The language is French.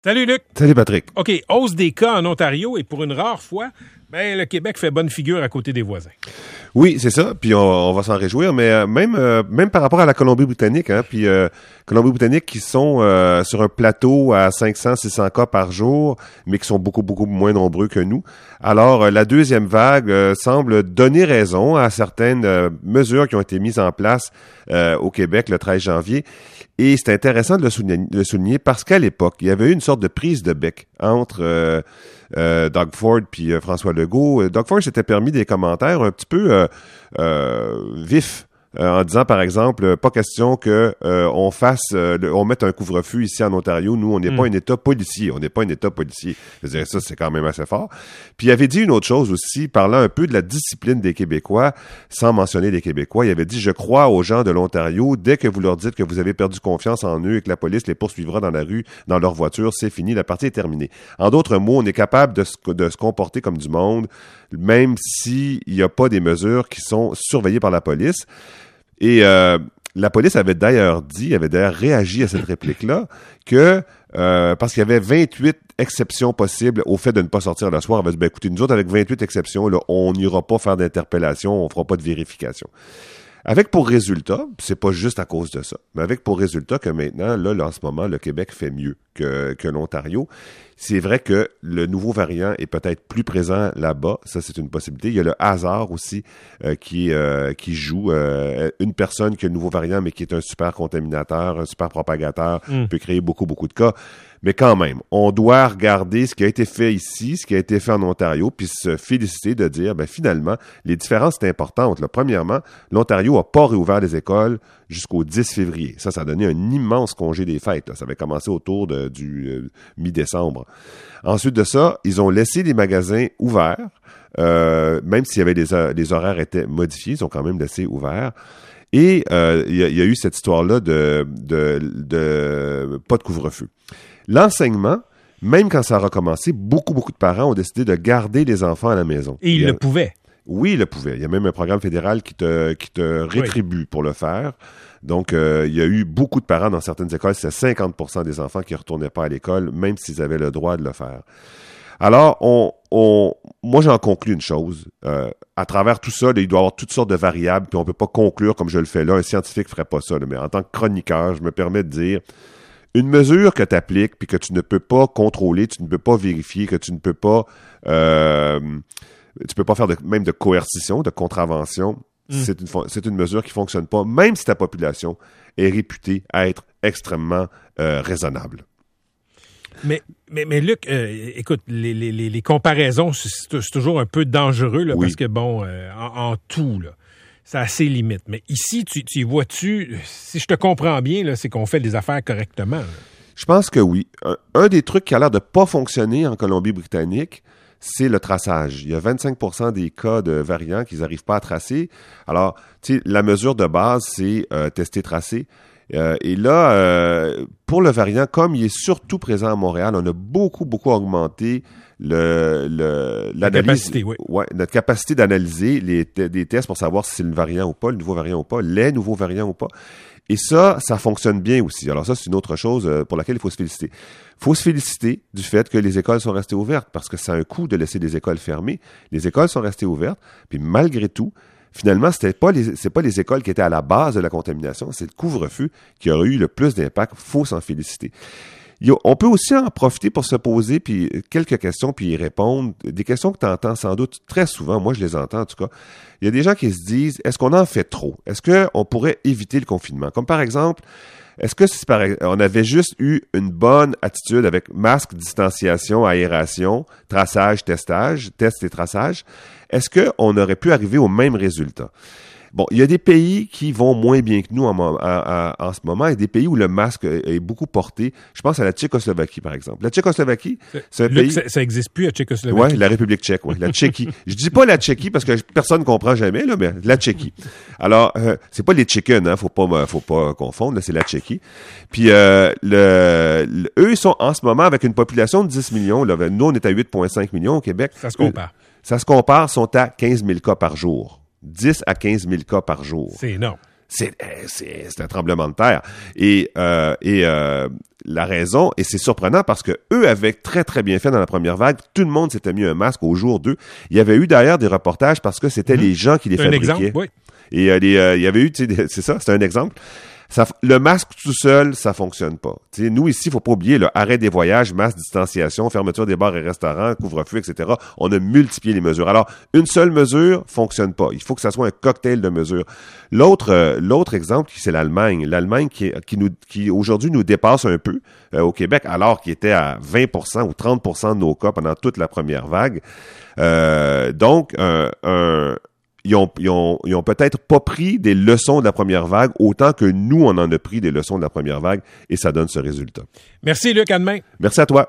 Salut Luc. Salut Patrick. OK, hausse des cas en Ontario et pour une rare fois, le Québec fait bonne figure à côté des voisins. Oui, c'est ça, puis on va s'en réjouir, mais même par rapport à la Colombie-Britannique, puis Colombie-Britannique qui sont sur un plateau à 500-600 cas par jour, mais qui sont beaucoup, beaucoup moins nombreux que nous. Alors, la deuxième vague semble donner raison à certaines mesures qui ont été mises en place au Québec le 13 janvier. Et c'est intéressant de le souligner parce qu'à l'époque, il y avait eu une sorte de prise de bec entre Doug Ford puis François Legault. Doug Ford s'était permis des commentaires un petit peu vifs. En disant, par exemple, pas question que on mette un couvre-feu ici en Ontario. Nous, on n'est pas un État policier. On n'est pas un État policier. Je dirais ça, c'est quand même assez fort. Puis il avait dit une autre chose aussi, parlant un peu de la discipline des Québécois, sans mentionner les Québécois. Il avait dit, je crois aux gens de l'Ontario, dès que vous leur dites que vous avez perdu confiance en eux et que la police les poursuivra dans la rue, dans leur voiture, c'est fini, la partie est terminée. En d'autres mots, on est capable de se comporter comme du monde, même s'il n'y a pas des mesures qui sont surveillées par la police. Et la police avait d'ailleurs réagi à cette réplique-là que parce qu'il y avait 28 exceptions possibles au fait de ne pas sortir le soir. On avait dit, écoutez, nous autres, avec 28 exceptions, là, on n'ira pas faire d'interpellation, on fera pas de vérification. Avec pour résultat, c'est pas juste à cause de ça, mais avec pour résultat que maintenant, là en ce moment, le Québec fait mieux que l'Ontario. C'est vrai que le nouveau variant est peut-être plus présent là-bas. Ça, c'est une possibilité. Il y a le hasard aussi qui joue. Une personne qui a le nouveau variant, mais qui est un super contaminateur, un super propagateur, peut créer beaucoup, beaucoup de cas. Mais quand même, on doit regarder ce qui a été fait ici, ce qui a été fait en Ontario, puis se féliciter de dire, finalement, les différences sont importantes. Là, premièrement, l'Ontario n'a pas réouvert les écoles jusqu'au 10 février. Ça a donné un immense congé des fêtes. Là. Ça avait commencé autour du mi-décembre. Ensuite de ça, ils ont laissé les magasins ouverts, même s'il y avait les horaires étaient modifiés, ils ont quand même laissé ouverts. Et il y a eu cette histoire-là de pas de couvre-feu. L'enseignement, même quand ça a recommencé, beaucoup de parents ont décidé de garder les enfants à la maison. Et ils le pouvaient. Oui, ils le pouvaient. Il y a même un programme fédéral qui te rétribue pour le faire. Donc, il y a eu beaucoup de parents dans certaines écoles, c'est 50% des enfants qui ne retournaient pas à l'école, même s'ils avaient le droit de le faire. Alors, moi, j'en conclus une chose. À travers tout ça, il doit y avoir toutes sortes de variables, puis on ne peut pas conclure comme je le fais là. Un scientifique ne ferait pas ça. Là, mais en tant que chroniqueur, je me permets de dire, une mesure que tu appliques, puis que tu ne peux pas contrôler, tu ne peux pas vérifier, que tu ne peux pas... tu peux pas faire même de coercition, de contravention. C'est une mesure qui ne fonctionne pas, même si ta population est réputée à être extrêmement raisonnable. Mais Luc, écoute, les comparaisons, c'est toujours un peu dangereux, là, parce que, en tout, là, c'est assez limite. Mais ici, tu vois-tu, si je te comprends bien, là, c'est qu'on fait des affaires correctement. Là. Je pense que oui. Un des trucs qui a l'air de pas fonctionner en Colombie-Britannique, c'est le traçage. Il y a 25% des cas de variants qu'ils n'arrivent pas à tracer. Alors, tu sais, la mesure de base, c'est tester, tracer. Et là, pour le variant, comme il est surtout présent à Montréal, on a beaucoup augmenté la capacité, oui. Ouais, notre capacité d'analyser des tests pour savoir si c'est le variant ou pas, le nouveau variant ou pas, les nouveaux variants ou pas. Et ça fonctionne bien aussi. Alors ça, c'est une autre chose pour laquelle il faut se féliciter. Il faut se féliciter du fait que les écoles sont restées ouvertes, parce que c'est un coup de laisser les écoles fermées. Les écoles sont restées ouvertes, puis malgré tout, finalement, c'est pas les écoles qui étaient à la base de la contamination, c'est le couvre-feu qui aurait eu le plus d'impact. Il faut s'en féliciter. On peut aussi en profiter pour se poser puis quelques questions puis y répondre. Des questions que tu entends sans doute très souvent. Moi, je les entends en tout cas. Il y a des gens qui se disent, est-ce qu'on en fait trop? Est-ce qu'on pourrait éviter le confinement? Comme par exemple, est-ce que si on avait juste eu une bonne attitude avec masque, distanciation, aération, traçage, testage, test et traçage, est-ce qu'on aurait pu arriver au même résultat? Bon, il y a des pays qui vont moins bien que nous en ce moment et des pays où le masque est beaucoup porté. Je pense à la Tchécoslovaquie, par exemple. La Tchécoslovaquie, c'est un pays... Ça n'existe plus à Tchécoslovaquie. Oui, la République tchèque, oui, la Tchéquie. Je dis pas la Tchéquie parce que personne ne comprend jamais, là, mais la Tchéquie. Alors, c'est pas les Tchéquens, hein, faut pas confondre, là, c'est la Tchéquie. Puis, eux, ils sont en ce moment avec une population de 10 millions. Là, nous, on est à 8,5 millions au Québec. Ça se compare. Sont à 15 000 cas par jour. 10 à 15 000 cas par jour. C'est énorme. c'est un tremblement de terre. Et la raison, et c'est surprenant parce que eux avaient très, très bien fait dans la première vague. Tout le monde s'était mis un masque au jour 2. Il y avait eu d'ailleurs des reportages parce que c'était les gens qui les fabriquaient. Un exemple, oui. Et il y avait eu, c'est ça, c'est un exemple. Le masque tout seul, ça fonctionne pas. T'sais, nous, ici, il faut pas oublier, arrêt des voyages, masque, distanciation, fermeture des bars et restaurants, couvre-feu, etc. On a multiplié les mesures. Alors, une seule mesure fonctionne pas. Il faut que ça soit un cocktail de mesures. L'autre exemple, c'est l'Allemagne. L'Allemagne qui aujourd'hui nous dépasse un peu au Québec, alors qu'il était à 20% ou 30% de nos cas pendant toute la première vague. Donc, ils ont peut-être pas pris des leçons de la première vague autant que nous, on en a pris des leçons de la première vague et ça donne ce résultat. Merci, Luc. À demain. Merci à toi.